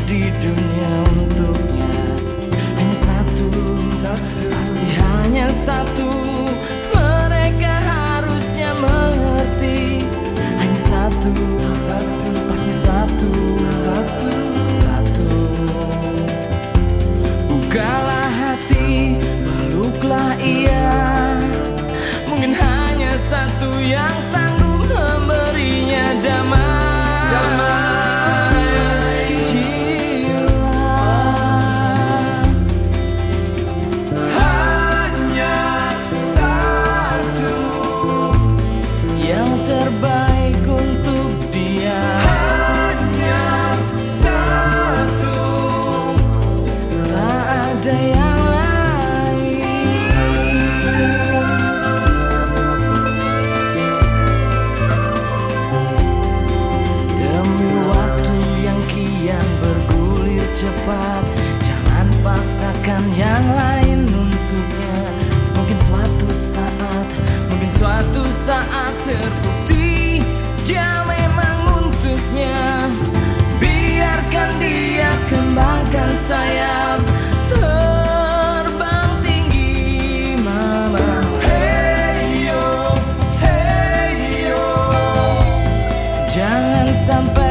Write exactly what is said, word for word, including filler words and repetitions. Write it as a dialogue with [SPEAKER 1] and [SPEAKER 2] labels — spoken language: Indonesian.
[SPEAKER 1] di dunia untuknya. Hanya satu, satu, pasti hanya satu. Mereka harusnya mengerti. Hanya satu, satu, pasti satu, satu, satu. Bukalah hati, peluklah ia. Mungkin hanya satu yang sanggup memberinya damai, damai jiwa. Hanya satu yang terbaik untuk dia. Hanya satu, tak ada yang lain. Demi waktu yang kian bergulir cepat, jangan paksakan yang lain untuknya. Mungkin suatu saat, mungkin suatu saat terbukti dia memang untuknya. Biarkan dia kembangkan sayap, terbang tinggi mama. Hey yo, hey yo, jangan sampai